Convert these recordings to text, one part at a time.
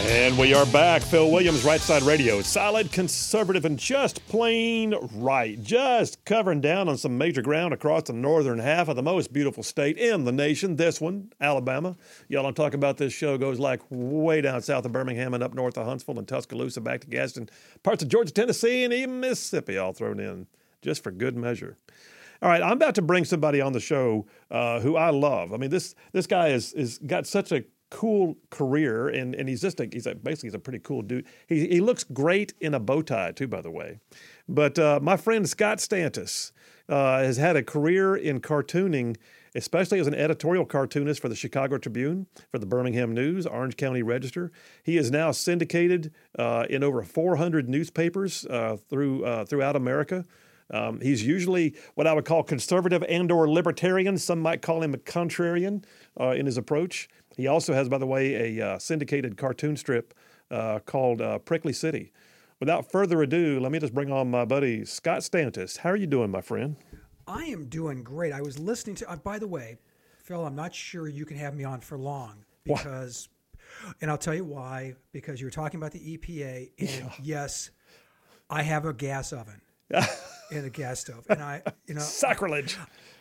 And we are back. Phil Williams, Right Side Radio. Solid, conservative, and just plain right. Just covering down on some major ground across the northern half of the most beautiful state in the nation. This one, Alabama. Y'all don't talk about this show. Goes like way down south of Birmingham and up north of Huntsville and Tuscaloosa, back to Gadsden, parts of Georgia, Tennessee, and even Mississippi all thrown in just for good measure. All right, I'm about to bring somebody on the show who I love. I mean, this guy is got such a cool career, and he's basically a pretty cool dude. He looks great in a bow tie too, by the way. But my friend Scott Stantis has had a career in cartooning, especially as an editorial cartoonist for the Chicago Tribune, for the Birmingham News, Orange County Register. He is now syndicated in over 400 newspapers throughout America. He's usually what I would call conservative and/or libertarian. Some might call him a contrarian in his approach. He also has, by the way, a syndicated cartoon strip called Prickly City. Without further ado, let me just bring on my buddy Scott Stantis. How are you doing, my friend? I am doing great. I was listening to, by the way, Phil, I'm not sure you can have me on for long because, and I'll tell you why, because you were talking about the EPA, and yes, I have a gas oven and a gas stove, and sacrilege.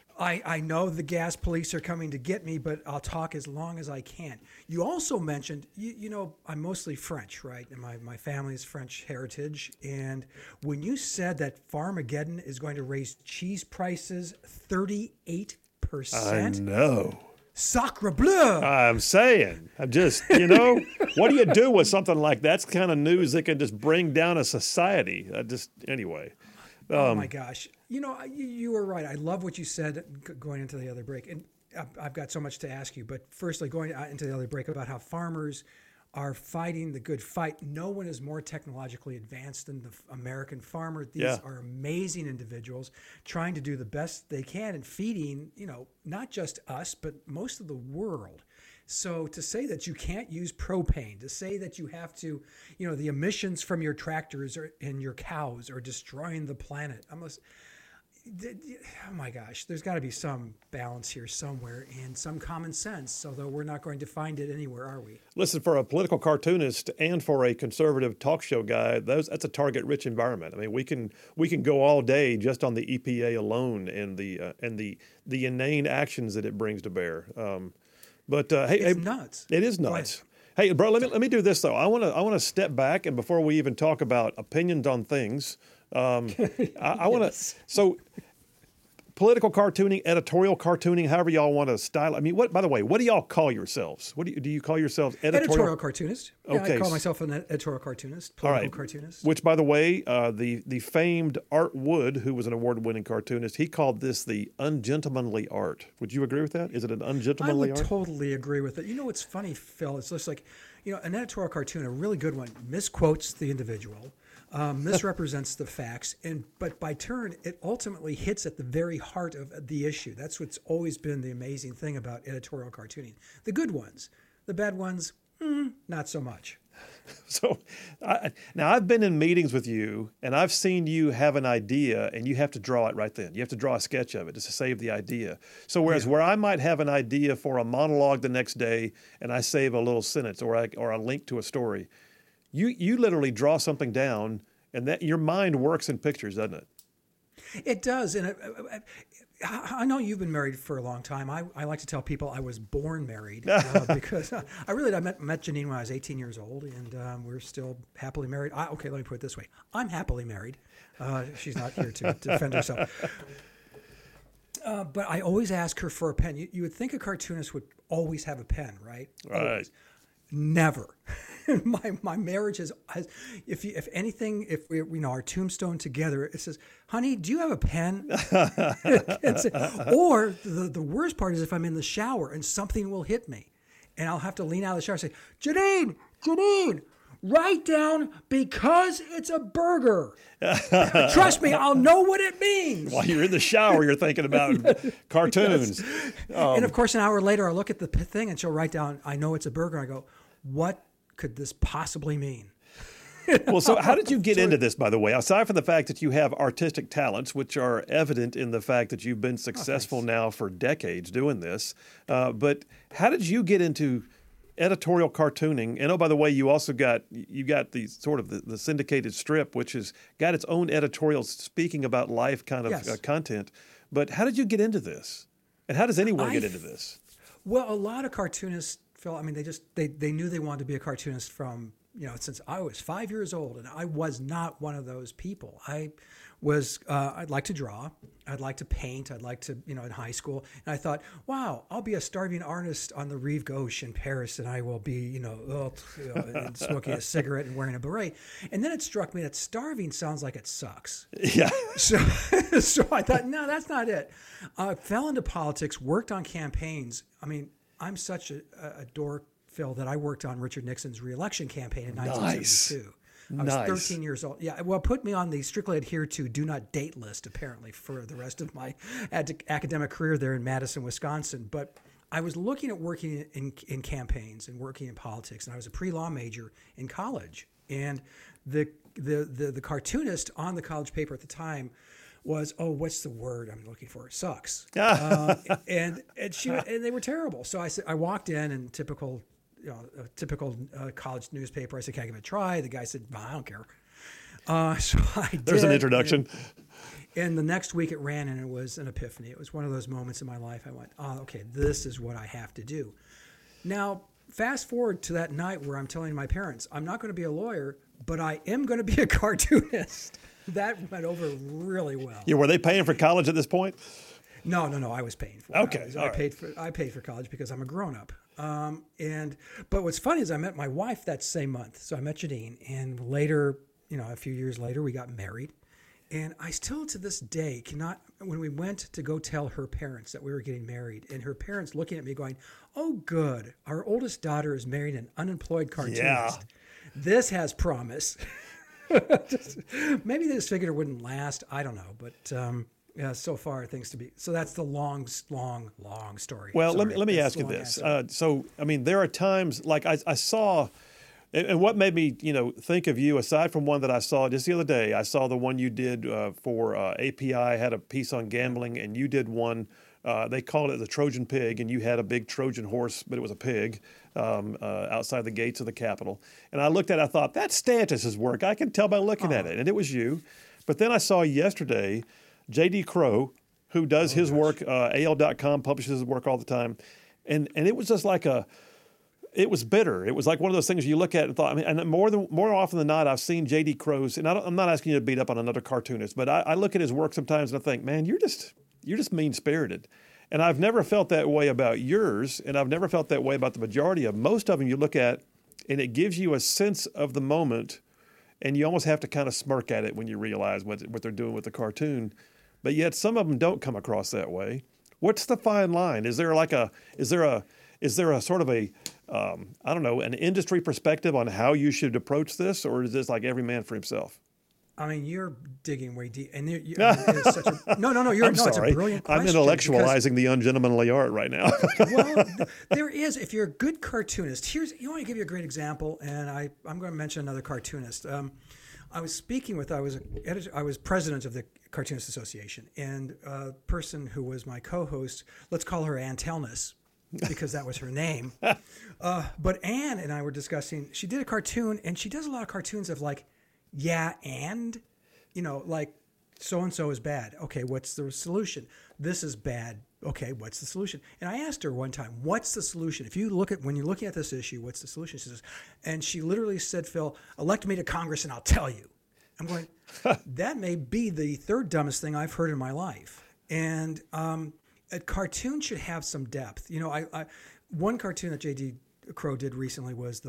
I know the gas police are coming to get me, but I'll talk as long as I can. You also mentioned, I'm mostly French, right? And my family is French heritage. And when you said that Farmageddon is going to raise cheese prices 38%. I know. Sacre bleu. I'm saying, what do you do with something like that? That's the kind of news that can just bring down a society. Anyway. Oh my gosh. You were right. I love what you said going into the other break. And I've got so much to ask you. But firstly, going into the other break about how farmers are fighting the good fight. No one is more technologically advanced than the American farmer. These are amazing individuals trying to do the best they can and feeding, not just us, but most of the world. So to say that you can't use propane, to say that you have to, the emissions from your tractors and your cows are destroying the planet. Oh my gosh, there's got to be some balance here somewhere and some common sense, although we're not going to find it anywhere, are we? Listen, for a political cartoonist and for a conservative talk show guy, that's a target-rich environment. I mean, we can go all day just on the EPA alone and the inane actions that it brings to bear. It's nuts. It is nuts. Hey, bro, let me do this though. I want to step back, and before we even talk about opinions on things, I want to. So, political cartooning, editorial cartooning, however y'all want to style. I mean, By the way, what do y'all call yourselves? What do you call yourselves? Editorial cartoonist. Yeah, okay. I call myself an editorial cartoonist. Political cartoonist. Which, by the way, the famed Art Wood, who was an award-winning cartoonist, he called this the ungentlemanly art. Would you agree with that? Is it an ungentlemanly art? I would totally agree with it. You know what's funny, Phil? It's just like, an editorial cartoon, a really good one, misquotes the individual. Misrepresents the facts, but by turn, it ultimately hits at the very heart of the issue. That's what's always been the amazing thing about editorial cartooning. The good ones, the bad ones, not so much. So now I've been in meetings with you, and I've seen you have an idea, and you have to draw it right then. You have to draw a sketch of it just to save the idea. So where I might have an idea for a monologue the next day, and I save a little sentence or a link to a story, you literally draw something down, and that your mind works in pictures, doesn't it? It does, and I know you've been married for a long time. I like to tell people I was born married because I met Janine when I was 18 years old, and we're still happily married. Let me put it this way: I'm happily married. She's not here to defend herself. But I always ask her for a pen. You would think a cartoonist would always have a pen, right? Right. Always. Never. My marriage has if anything, if we our tombstone together, it says, "Honey, do you have a pen?" Or the worst part is if I'm in the shower and something will hit me, and I'll have to lean out of the shower and say, Janine, write down because it's a burger. Trust me, I'll know what it means. While you're in the shower, you're thinking about cartoons. Yes. And of course, an hour later, I'll look at the thing and she'll write down, I know it's a burger. I go, what could this possibly mean? Well, so how did you get into this, by the way? Aside from the fact that you have artistic talents, which are evident in the fact that you've been successful now for decades doing this, but how did you get into editorial cartooning, and oh, by the way, you also got the sort of the syndicated strip, which has got its own editorial speaking about life kind of Yes. content. But how did you get into this? And how does anyone get into this? Well, a lot of cartoonists, Phil, I mean, they knew they wanted to be a cartoonist from, since I was 5 years old, and I was not one of those people. I'd like to draw. I'd like to paint. I'd like to, in high school. And I thought, wow, I'll be a starving artist on the Rive Gauche in Paris, and I will be, and smoking a cigarette and wearing a beret. And then it struck me that starving sounds like it sucks. Yeah. So I thought, no, that's not it. I fell into politics, worked on campaigns. I mean, I'm such a dork, Phil, that I worked on Richard Nixon's reelection campaign in 1972. I was 13 years old. Yeah, well, put me on the strictly adhered to do not date list, apparently, for the rest of my academic career there in Madison, Wisconsin. But I was looking at working in campaigns and working in politics, and I was a pre-law major in college. And the cartoonist on the college paper at the time was, what's the word I'm looking for? Sucks. And they were terrible. So I walked in and typical college newspaper. I said, "Can I give it a try?" The guy said, "Well, I don't care." So I did. There's an introduction. And the next week it ran, and it was an epiphany. It was one of those moments in my life. I went, okay, this is what I have to do. Now, fast forward to that night where I'm telling my parents, I'm not going to be a lawyer, but I am going to be a cartoonist. That went over really well. Yeah, were they paying for college at this point? No, I was paying for it. Okay, I paid for college because I'm a grown-up. But what's funny is I met my wife that same month. So I met Janine, and later, a few years later, we got married. And I still, to this day, cannot, when we went to go tell her parents that we were getting married, and her parents looking at me going, "Oh, good, our oldest daughter is married an unemployed cartoonist. Yeah. This has promise." Maybe they just figured it wouldn't last. I don't know. But so far, things to be. So that's the long story. Well, Sorry, let me that's ask the you long this. answer. There are times like I saw, and what made me, think of you, aside from one that I saw just the other day, I saw the one you did for API, had a piece on gambling, and you did one, they called it the Trojan Pig, and you had a big Trojan horse, but it was a pig outside the gates of the Capitol. And I looked at it, I thought, that's Stantis' work. I can tell by looking at it. And it was you. But then I saw yesterday, J.D. Crowe, who does his work, AL.com, publishes his work all the time. And it was just like it was bitter. It was like one of those things you look at and thought, and more often than not, I've seen J.D. Crowe's, and I'm not asking you to beat up on another cartoonist, but I look at his work sometimes and I think, man, you're just mean-spirited. And I've never felt that way about yours, and I've never felt that way about the majority of most of them you look at, and it gives you a sense of the moment, and you almost have to kind of smirk at it when you realize what they're doing with the cartoon. But yet some of them don't come across that way. What's the fine line? Is there a sort of a an industry perspective on how you should approach this, or is this like every man for himself? I mean, you're digging way deep, and it's such a no. It's a brilliant question. I'm intellectualizing the ungentlemanly art right now. Well, there is. If you're a good cartoonist, you want to give you a great example, and I'm going to mention another cartoonist. I was speaking with. I was president of the Cartoonist Association, and a person who was my co-host. Let's call her Ann Telnis, because that was her name. But Ann and I were discussing. She did a cartoon, and she does a lot of cartoons of like. Yeah, and, like so-and-so is bad. Okay, what's the solution? This is bad. Okay, what's the solution? And I asked her one time, what's the solution? When you're looking at this issue, what's the solution? She says, and she literally said, Phil, elect me to Congress and I'll tell you. I'm going, that may be the third dumbest thing I've heard in my life. And a cartoon should have some depth. One cartoon that J.D. Crowe did recently was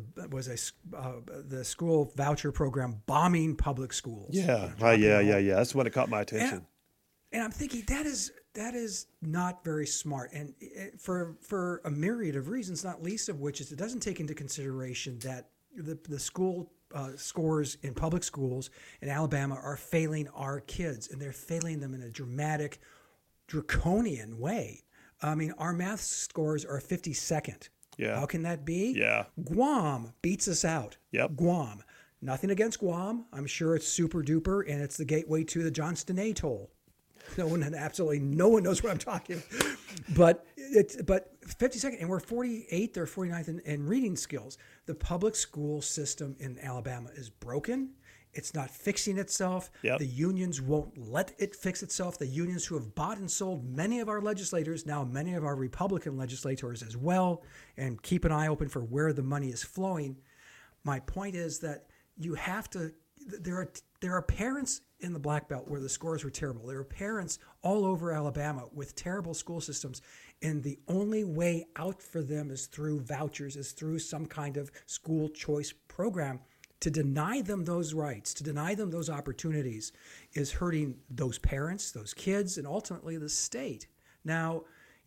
the school voucher program bombing public schools. Yeah, yeah. That's when it caught my attention. And I'm thinking that is not very smart, and for a myriad of reasons, not least of which is it doesn't take into consideration that the school scores in public schools in Alabama are failing our kids, and they're failing them in a dramatic, draconian way. I mean, our math scores are 52nd. Yeah. How can that be? Yeah. Guam beats us out. Yep. Guam. Nothing against Guam. I'm sure it's super duper, and it's the gateway to the Johnston Atoll. Absolutely no one knows what I'm talking. But But 52nd, and we're 48th or 49th in reading skills. The public school system in Alabama is broken. It's not fixing itself. Yep. The unions won't let it fix itself. The unions who have bought and sold many of our legislators, now many of our Republican legislators as well, and keep an eye open for where the money is flowing. My point is that you have to, there are parents in the Black Belt where the scores were terrible. There are parents all over Alabama with terrible school systems, and the only way out for them is through vouchers, is through some kind of school choice program. To deny them those rights, to deny them those opportunities is hurting those parents, those kids, and ultimately the state. Now,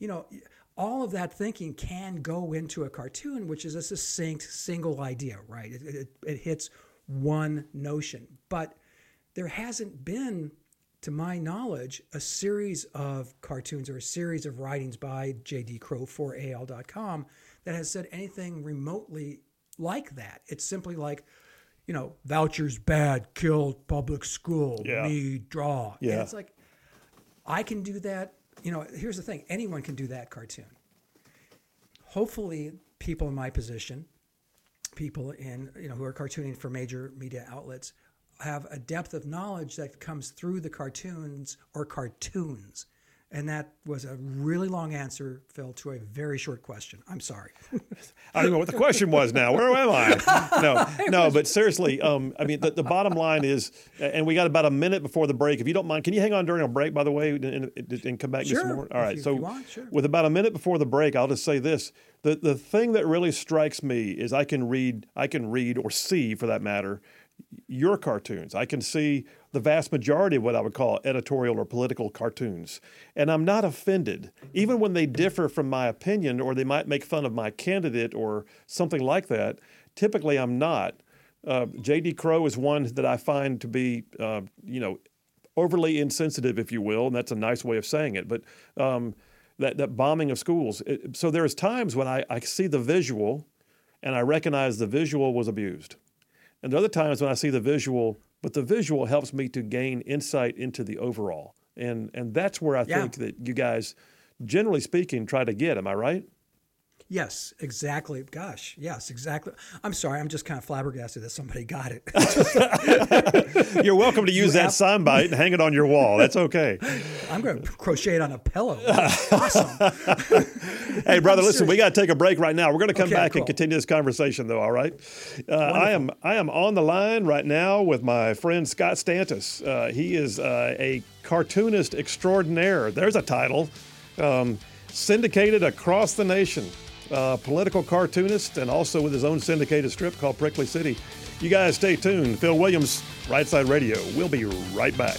all of that thinking can go into a cartoon, which is a succinct single idea, right? It hits one notion. But there hasn't been, to my knowledge, a series of cartoons or a series of writings by J.D. Crowe for AL.com that has said anything remotely like that. It's simply like, vouchers bad, killed public school, need, draw. Yeah. And it's like, I can do that. Here's the thing. Anyone can do that cartoon. Hopefully people in my position, people who are cartooning for major media outlets, have a depth of knowledge that comes through the cartoons or cartoons. And that was a really long answer, Phil, to a very short question. I'm sorry. I don't know what the question was now. Where am I? No, but seriously, the bottom line is, and we got about a minute before the break. If you don't mind, can you hang on during a break, by the way, and come back Sure. this morning? All right. If you want, sure. With about a minute before the break, I'll just say this. The thing that really strikes me is I can read or see, for that matter, your cartoons. I can see the vast majority of what I would call editorial or political cartoons. And I'm not offended, even when they differ from my opinion or they might make fun of my candidate or something like that. Typically, I'm not. J.D. Crowe is one that I find to be, overly insensitive, if you will, and that's a nice way of saying it. But that bombing of schools. So there's times when I see the visual and I recognize the visual was abused. And there are other times when I see the visual, but the visual helps me to gain insight into the overall. And that's where I think that you guys, generally speaking, try to get. Am I right? Yes, exactly. Gosh, yes, exactly. I'm sorry. I'm just kind of flabbergasted that somebody got it. You're welcome to use that soundbite and hang it on your wall. That's okay. I'm going to crochet it on a pillow. That's awesome. Hey, brother, listen, we got to take a break right now. We're going to come back and continue this conversation, though, all right? I am on the line right now with my friend Scott Stantis. He is a cartoonist extraordinaire. There's a title. Syndicated across the nation. Political cartoonist, and also with his own syndicated strip called Prickly City. You guys stay tuned. Phil Williams, Right Side Radio. We'll be right back.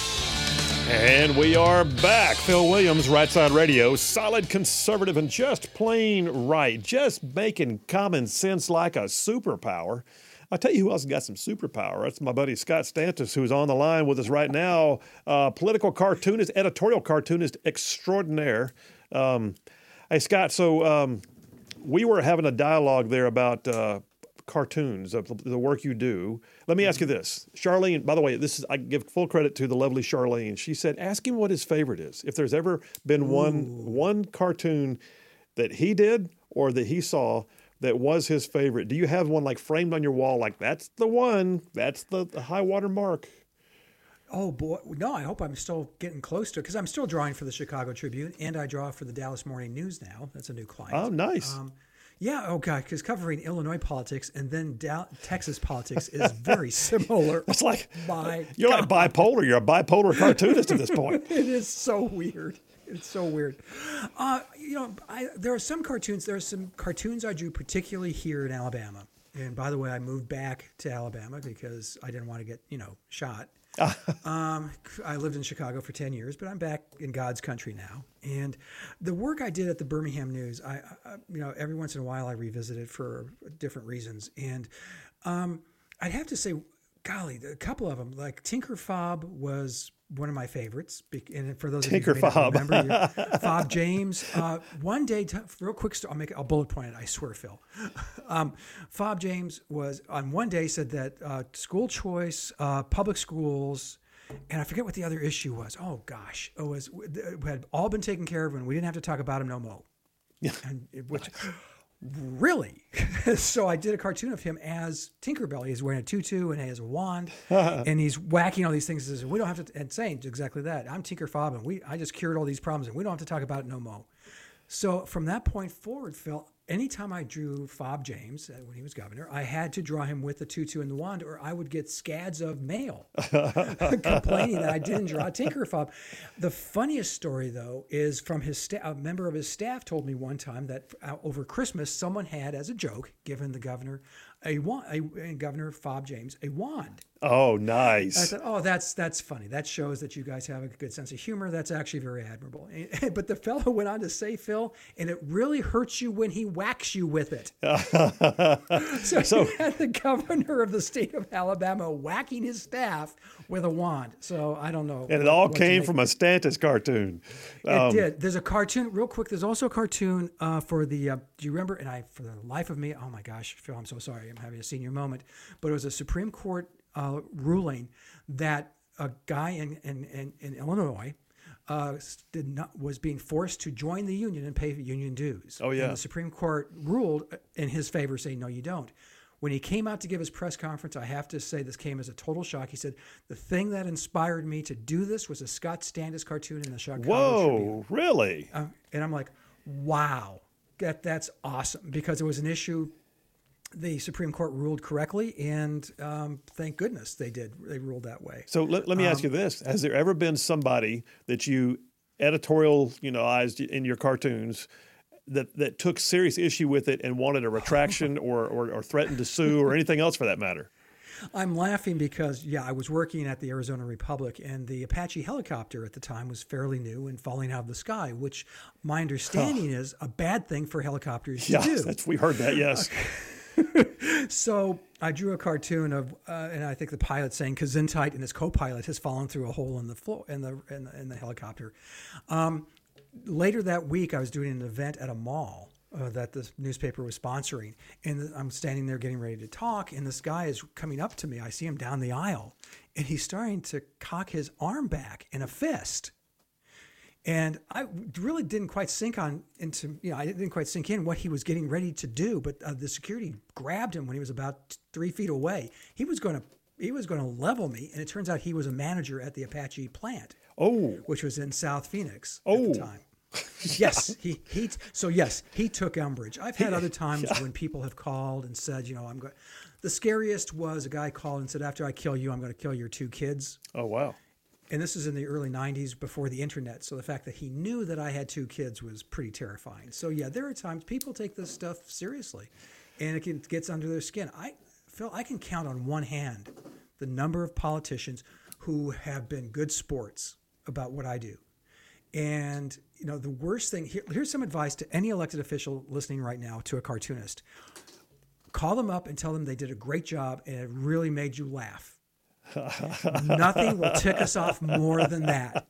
And we are back. Phil Williams, Right Side Radio. Solid, conservative, and just plain right. Just making common sense like a superpower. I'll tell you who else got some superpower. That's my buddy Scott Stantis, who's on the line with us right now. Political cartoonist, editorial cartoonist extraordinaire. Hey, Scott, so we were having a dialogue there about cartoons, the work you do. Let me ask you this. Charlene, by the way, I give full credit to the lovely Charlene. She said, ask him what his favorite is. If there's ever been one cartoon that he did or that he saw that was his favorite, do you have one like framed on your wall like that's the one, that's the high water mark? Oh, boy. No, I hope I'm still getting close to it because I'm still drawing for the Chicago Tribune and I draw for the Dallas Morning News now. That's a new client. Oh, nice. Because covering Illinois politics and then Texas politics is very similar. It's like, you're like bipolar. You're a bipolar cartoonist at this point. It is so weird. It's so weird. There are some cartoons. There are some cartoons I drew particularly here in Alabama. And by the way, I moved back to Alabama because I didn't want to get, shot. I lived in Chicago for 10 years, but I'm back in God's country now. And the work I did at the Birmingham News, I every once in a while I revisit it for different reasons. And I'd have to say, golly, a couple of them, like Tinker Fob was one of my favorites. And for those of you who may not remember, Fob James. One day, real quick story, I'll bullet point it, I swear, Phil. Fob James was, on one day, said that school choice, public schools, and I forget what the other issue was. Oh, gosh. It had all been taken care of and we didn't have to talk about them no more. Which really? So I did a cartoon of him as Tinkerbell. He's wearing a tutu and he has a wand, and he's whacking all these things. And says, we don't have to, and saying exactly that. I'm Tinker Fob, and I just cured all these problems, and we don't have to talk about it no more. So from that point forward, Phil, anytime I drew Fob James when he was governor, I had to draw him with the tutu and the wand, or I would get scads of mail complaining that I didn't draw Tinker Fob. The funniest story, though, is from a member of his staff told me one time that over Christmas, someone had, as a joke, given the governor Governor Fob James a wand. Oh, nice. I thought, that's funny. That shows that you guys have a good sense of humor. That's actually very admirable. But the fellow went on to say, Phil, and it really hurts you when he whacks you with it. So you had the governor of the state of Alabama whacking his staff with a wand. So I don't know. And it all came from a Stantis cartoon. It did. There's a cartoon, real quick. There's also a cartoon for the, do you remember? And for the life of me, oh my gosh, Phil, I'm so sorry. I'm having a senior moment. But it was a Supreme Court ruling that a guy in Illinois was being forced to join the union and pay union dues. Oh, yeah. And the Supreme Court ruled in his favor, saying, no, you don't. When he came out to give his press conference, I have to say this came as a total shock. He said, the thing that inspired me to do this was a Scott Stantis cartoon in the Chicago Tribune. Whoa, really? And I'm like, wow, that's awesome, because it was an issue the Supreme Court ruled correctly, and thank goodness they did. They ruled that way. So let me ask you this. Has there ever been somebody that you editorialized in your cartoons that took serious issue with it and wanted a retraction or threatened to sue or anything else for that matter? I'm laughing because, I was working at the Arizona Republic, and the Apache helicopter at the time was fairly new and falling out of the sky, which my understanding is a bad thing for helicopters to do. Yes, we heard that, yes. So I drew a cartoon of, and I think the pilot saying Gesundheit and his co-pilot has fallen through a hole in the floor in the helicopter. Later that week, I was doing an event at a mall that the newspaper was sponsoring, and I'm standing there getting ready to talk, and this guy is coming up to me. I see him down the aisle, and he's starting to cock his arm back in a fist. And I really didn't quite sink in what he was getting ready to do. But the security grabbed him when he was about 3 feet away. He was going to level me, and it turns out he was a manager at the Apache plant, which was in South Phoenix at the time. Yes, he took umbrage. I've had other times when people have called and said, I'm going. The scariest was a guy called and said, after I kill you, I'm going to kill your 2 kids. Oh, wow. And this is in the early 90s before the internet. So the fact that he knew that I had 2 kids was pretty terrifying. So, there are times people take this stuff seriously, and it gets under their skin. Phil, I can count on one hand the number of politicians who have been good sports about what I do. And, the worst thing, here's some advice to any elected official listening right now to a cartoonist. Call them up and tell them they did a great job and it really made you laugh. Nothing will tick us off more than that.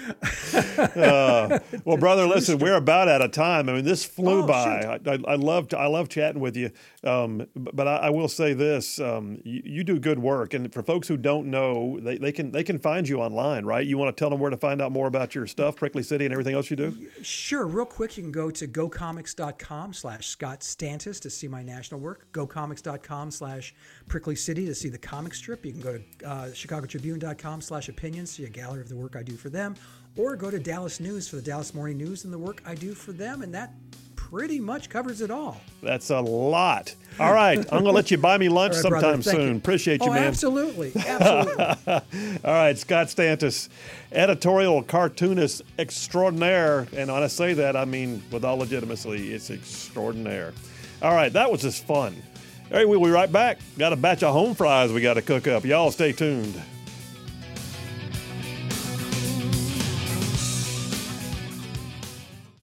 Well, brother, listen, we're about out of time. I mean, this flew by. I love chatting with you. But I will say this: you do good work, and for folks who don't know, they can find you online, right? You want to tell them where to find out more about your stuff, Prickly City, and everything else you do? Sure. Real quick, you can go to gocomics.com/Scott Stantis to see my national work. Gocomics.com/Prickly City to see the comic strip. You can go to ChicagoTribune.com/opinions, see a gallery of the work I do for them, or go to Dallas News for the Dallas Morning News and the work I do for them, and that pretty much covers it all. That's a lot. All right, I'm going to let you buy me lunch sometime soon. Appreciate you, man. Absolutely. All right, Scott Stantis, editorial cartoonist extraordinaire, and when I say that, I mean with all legitimacy, it's extraordinaire. All right, that was just fun. All right, we'll be right back. Got a batch of home fries we got to cook up. Y'all stay tuned.